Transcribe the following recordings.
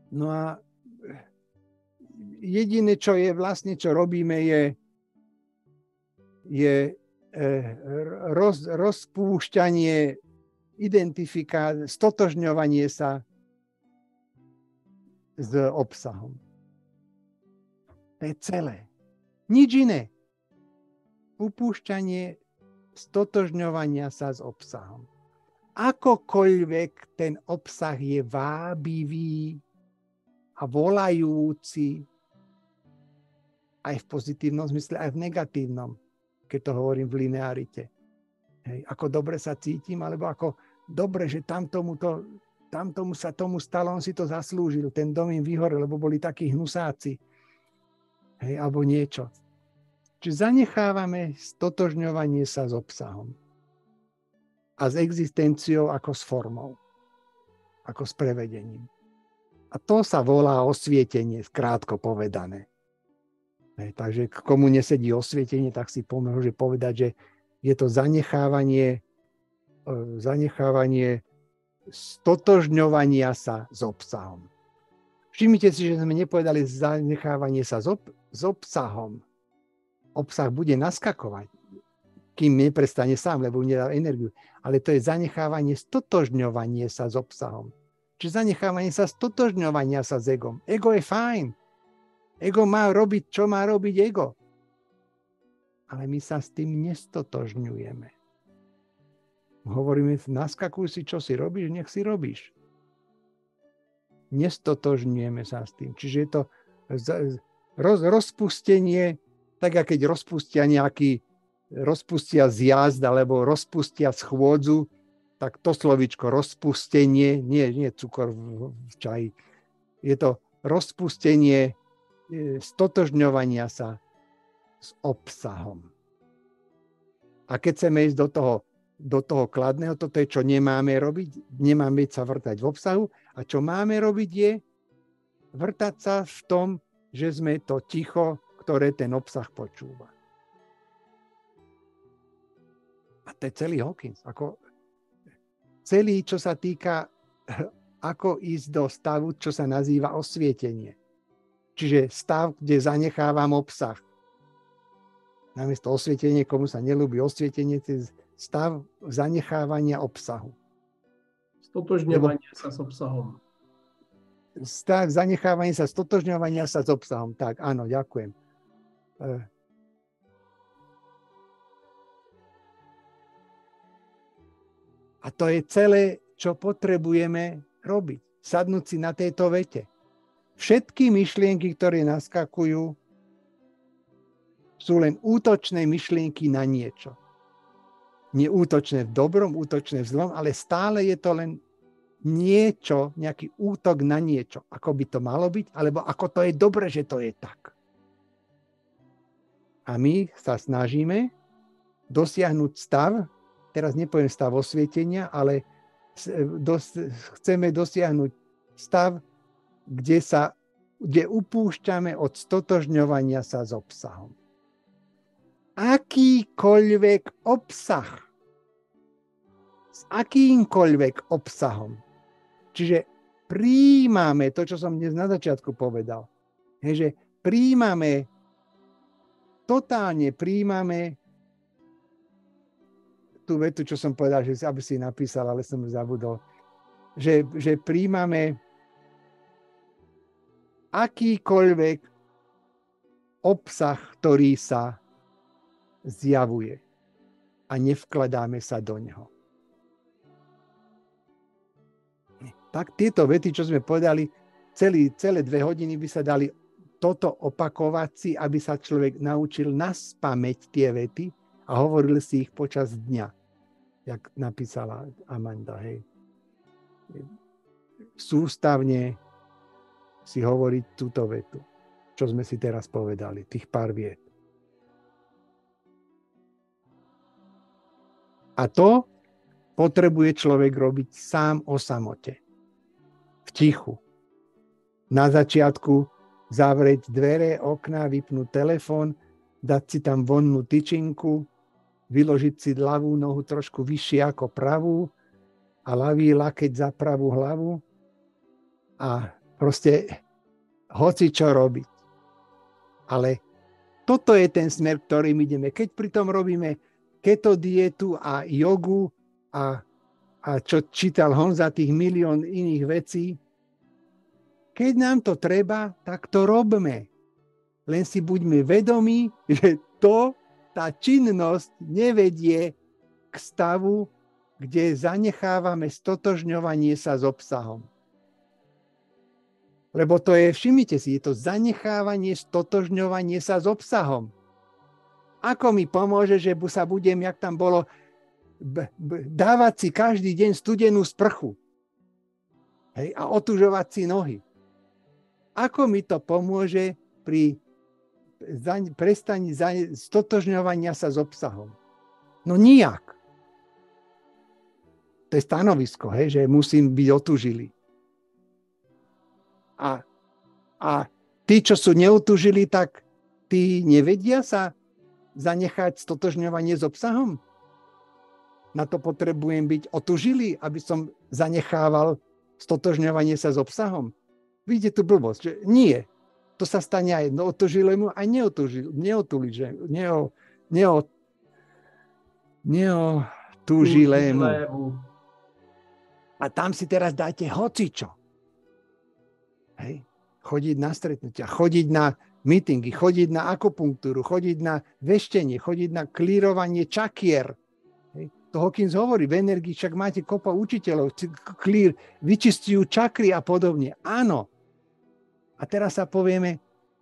No a jediné, čo je vlastne, čo robíme, je rozpúšťanie, stotožňovanie sa s obsahom. To je celé. Nič iné. Upúšťanie stotožňovania sa s obsahom. Akokoľvek ten obsah je vábivý a volajúci, aj v pozitívnom zmysle, aj v negatívnom, keď to hovorím v linearite. Hej, ako dobre sa cítim, alebo ako dobre, že tamtomu sa tomu stalo, on si to zaslúžil, ten dom im vyhorel, lebo boli takí hnusáci. Hej, alebo niečo. Čiže zanechávame stotožňovanie sa s obsahom a s existenciou ako s formou, ako s prevedením. A to sa volá osvietenie, krátko povedané. Hej, takže komu nesedí osvietenie, tak si pomôže povedať, že je to zanechávanie stotožňovania sa s obsahom. Všimnite si, že sme nepovedali zanechávanie sa s obsahom. Obsah bude naskakovať, kým neprestane sám, lebo nedá energiu. Ale to je zanechávanie stotožňovanie sa s obsahom. Čiže zanechávanie sa stotožňovania sa s egom. Ego je fajn. Ego má robiť, čo má robiť ego. Ale my sa s tým nestotožňujeme. Hovoríme, naskakuj si, čo si robíš, nech si robíš. Nestotožňujeme sa s tým. Čiže je to rozpustenie, tak ako keď rozpustia zjazd alebo rozpustia schôdzu, tak to slovíčko rozpustenie, nie cukor v čaji, je to rozpustenie stotožňovania sa s obsahom. A keď chceme ísť do toho kladného, toto je, čo nemáme robiť, nemáme sa vrtať v obsahu, a čo máme robiť je vrtať sa v tom, že sme to ticho, ktoré ten obsah počúva. A to je celý Hawkins. Celý, čo sa týka, ako ísť do stavu, čo sa nazýva osvietenie. Čiže stav, kde zanechávam obsah. Namiesto osvietenie, komu sa neľúbi osvietenie, to je stav zanechávania obsahu. Stotožňovanie sa s obsahom. Stav zanechávania sa, stotožňovania sa s obsahom. Tak, áno, ďakujem. A to je celé, čo potrebujeme robiť. Sadnúť si na tejto vete. Všetky myšlienky, ktoré naskakujú, sú len útočné myšlienky na niečo. Nie útočné v dobrom, útočné v zlom, ale stále je to len niečo, nejaký útok na niečo. Ako by to malo byť, alebo ako to je dobre, že to je tak. A my sa snažíme dosiahnuť stav, teraz nepoviem stav osvietenia, ale chceme dosiahnuť stav, kde upúšťame od stotožňovania sa s obsahom. Akýkoľvek obsah, s akýmkoľvek obsahom. Čiže prijímame to, čo som dnes na začiatku povedal. Že totálne prijímame tú vetu, čo som povedal, že aby si napísal, ale som zabudol. Že prijímame akýkoľvek obsah, ktorý sa zjavuje a nevkladáme sa do neho. Tak tieto vety, čo sme povedali, celé 2 hodiny by sa dali toto opakovať si, aby sa človek naučil naspamäť tie vety a hovoril si ich počas dňa, jak napísala Amanda. Hej. Sústavne si hovoriť túto vetu, čo sme si teraz povedali, tých pár viet. A to potrebuje človek robiť sám o samote. V tichu. Na začiatku zavrieť dvere, okná, vypnúť telefón, dať si tam vonnú tyčinku, vyložiť si ľavú nohu trošku vyššie ako pravú a ľavý lakeť za pravú hlavu a proste hoci čo robiť. Ale toto je ten smer, ktorým ideme. Keď pritom robíme keto dietu a jogu a čo čítal Honza, tých milión iných vecí, keď nám to treba, tak to robme. Len si buďme vedomí, že tá činnosť nevedie k stavu, kde zanechávame stotožňovanie sa s obsahom. Lebo to je, všimnite si, je to zanechávanie, stotožňovanie sa s obsahom. Ako mi pomôže, že sa budem, jak tam bolo, dávať si každý deň studenú sprchu, hej, a otužovať si nohy. Ako mi to pomôže pri prestaní stotožňovania sa s obsahom? No nijak. To je stanovisko, hej, že musím byť otužilý. A tí, čo sú neutužili, tak tí nevedia sa zanechať stotožňovanie s obsahom? Na to potrebujem byť otužilý, aby som zanechával stotožňovanie sa s obsahom? Vidíte tu blbosť, že nie. To sa stane aj otužilému, aj neotužilému. A tam si teraz dáte hocičo. Hej. Chodiť na stretnutia, chodiť na mítingy, chodiť na akupunktúru, chodiť na veštenie, chodiť na klírovanie čakier. Hej. To Hawkins hovorí, v energii však máte kopa učiteľov, vyčistujú čakry a podobne. Áno. A teraz sa povieme,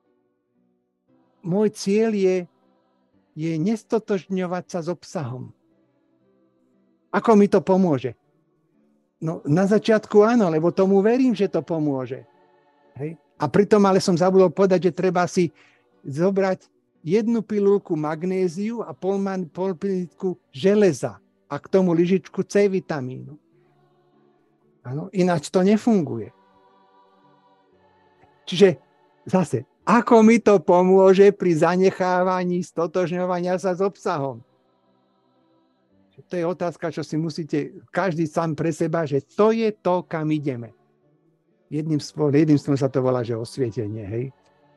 môj cieľ je nestotožňovať sa s obsahom. Ako mi to pomôže? No na začiatku áno, lebo tomu verím, že to pomôže. Hej. A pritom ale som zabudol povedať, že treba si zobrať 1 pilulku magnéziu a pol pilulku železa a k tomu lyžičku C vitamínu. Áno, ináč to nefunguje. Čiže zase, ako mi to pomôže pri zanechávaní stotožňovania sa s obsahom? To je otázka, čo si musíte každý sám pre seba, že to je to, kam ideme. Jedným slovom sa to volá, že osvietenie, hej.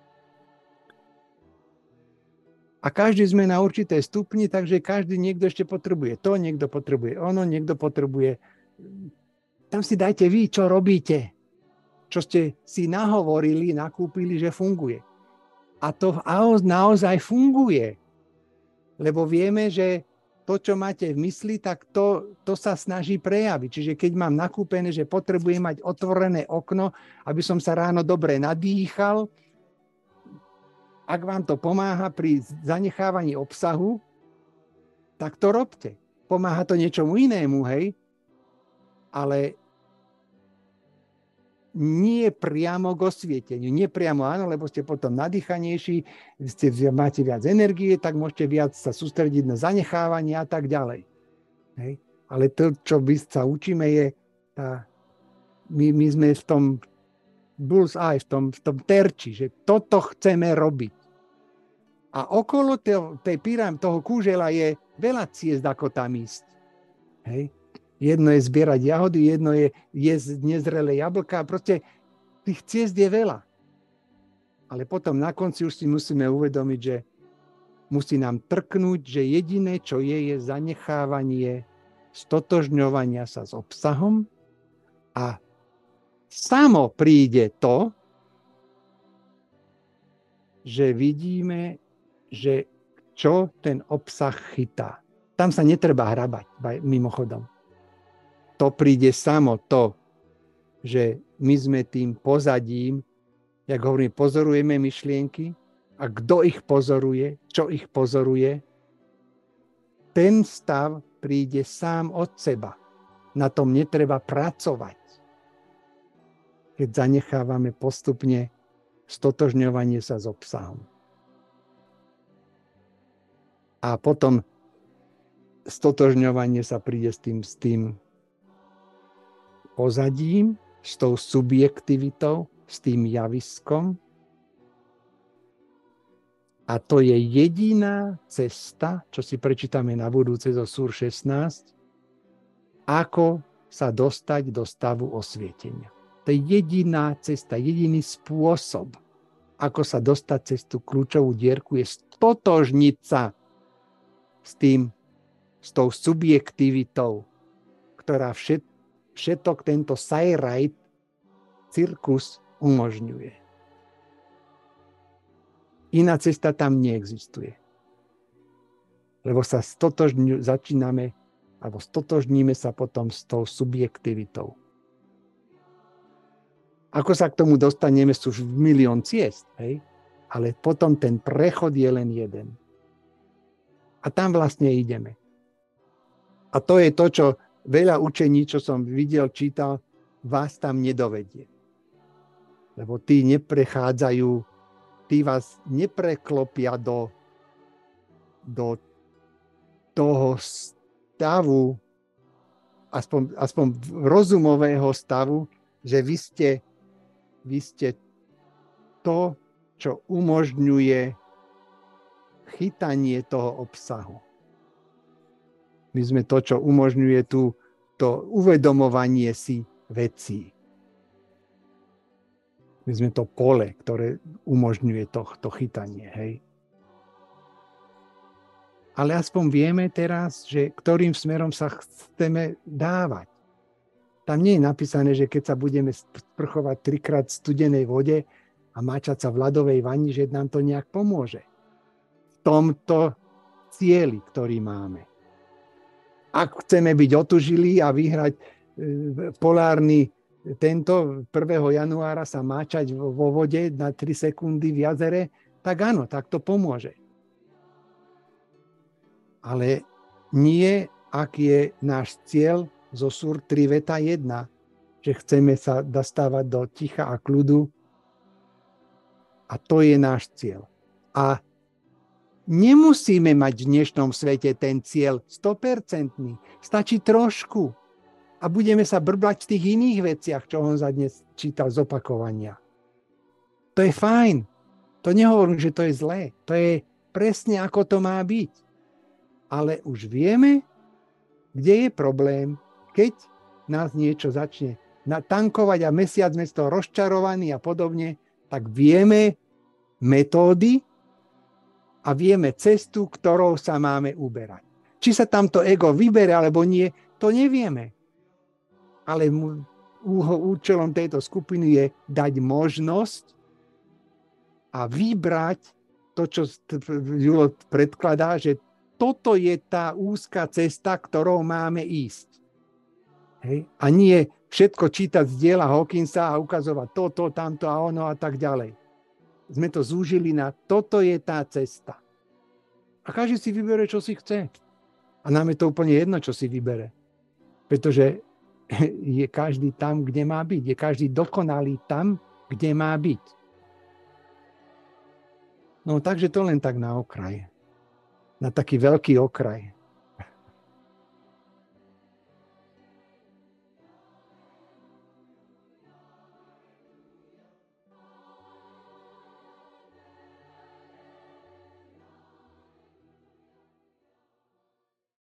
A každý sme na určité stupni, takže každý niekto ešte potrebuje to, niekto potrebuje ono, niekto potrebuje... Tam si dajte vy, čo robíte. Čo ste si nahovorili, nakúpili, že funguje. A to naozaj funguje. Lebo vieme, že to, čo máte v mysli, tak to sa snaží prejaviť. Čiže keď mám nakúpené, že potrebujem mať otvorené okno, aby som sa ráno dobre nadýchal, ak vám to pomáha pri zanechávaní obsahu, tak to robte. Pomáha to niečomu inému, hej? Ale nie priamo k osvieteniu. Nie priamo áno, lebo ste potom nadýchanejší, máte viac energie, tak môžete viac sa sústrediť na zanechávanie a tak ďalej. Hej. Ale to, čo sa učíme, je my sme v tom bullseye, v tom terči, že toto chceme robiť. A okolo toho kúžela je veľa ciest, ako tam ísť. Hej. Jedno je zbierať jahody, jedno je jesť nezrelé jablká. Proste tých ciest je veľa. Ale potom na konci už si musíme uvedomiť, že musí nám trknúť, že jediné, čo je zanechávanie stotožňovania sa s obsahom a samo príde to, že vidíme, že čo ten obsah chytá. Tam sa netreba hrabať, mimochodom. To príde samo to, že my sme tým pozadím, jak hovorím, pozorujeme myšlienky a kto ich pozoruje, čo ich pozoruje, ten stav príde sám od seba. Na tom netreba pracovať. Keď zanechávame postupne stotožňovanie sa s obsahom. A potom stotožňovanie sa príde s tým pozadím, s tou subjektivitou, s tým javiskom. A to je jediná cesta, čo si prečítame na budúce zo Súr 16, ako sa dostať do stavu osvietenia. To je jediná cesta, jediný spôsob, ako sa dostať cez tú kľúčovú dierku, je stotožniť sa s tou subjektivitou, ktorá všetok tento sajrajt, cirkus umožňuje. Iná cesta tam neexistuje. Lebo sa stotožníme sa potom s tou subjektivitou. Ako sa k tomu dostaneme, sú už milión ciest, hej? Ale potom ten prechod je len jeden. A tam vlastne ideme. A to je to, čo veľa učení, čo som videl, čítal, vás tam nedovedie. Lebo tí vás nepreklopia do toho stavu, aspoň rozumového stavu, že vy ste to, čo umožňuje chytanie toho obsahu. My sme to, čo umožňuje to uvedomovanie si vecí. My sme to pole, ktoré umožňuje to chytanie. Hej? Ale aspoň vieme teraz, že ktorým smerom sa chceme dávať. Tam nie je napísané, že keď sa budeme sprchovať 3-krát v studenej vode a máčať sa v ľadovej vani, že nám to nejak pomôže. V tomto cieli, ktorý máme. Ak chceme byť otužilí a vyhrať polárny 1. januára sa máčať vo vode na 3 sekundy v jazere, tak áno, tak to pomôže. Ale nie, ak je náš cieľ zo Sur 3 veta 1, že chceme sa dostávať do ticha a kľudu, a to je náš cieľ. A nemusíme mať v dnešnom svete ten cieľ 100%. Stačí trošku. A budeme sa brblať v tých iných veciach, čo on za dnes čítal z opakovania. To je fajn. To nehovorím, že to je zlé. To je presne, ako to má byť. Ale už vieme, kde je problém, keď nás niečo začne natankovať a mesiac sme z toho rozčarovaní a podobne, tak vieme metódy a vieme cestu, ktorou sa máme uberať. Či sa tamto ego vybere, alebo nie, to nevieme. Ale účelom tejto skupiny je dať možnosť a vybrať to, čo Julo predkladá, že toto je tá úzka cesta, ktorou máme ísť. Hej? A nie všetko čítať z diela Hawkinsa a ukazovať toto, tamto a ono a tak ďalej. Sme to zúžili na toto je tá cesta. A každý si vybere, čo si chce. A nám je to úplne jedno, čo si vybere. Pretože je každý tam, kde má byť. Je každý dokonalý tam, kde má byť. No takže to len tak na okraj. Na taký veľký okraj.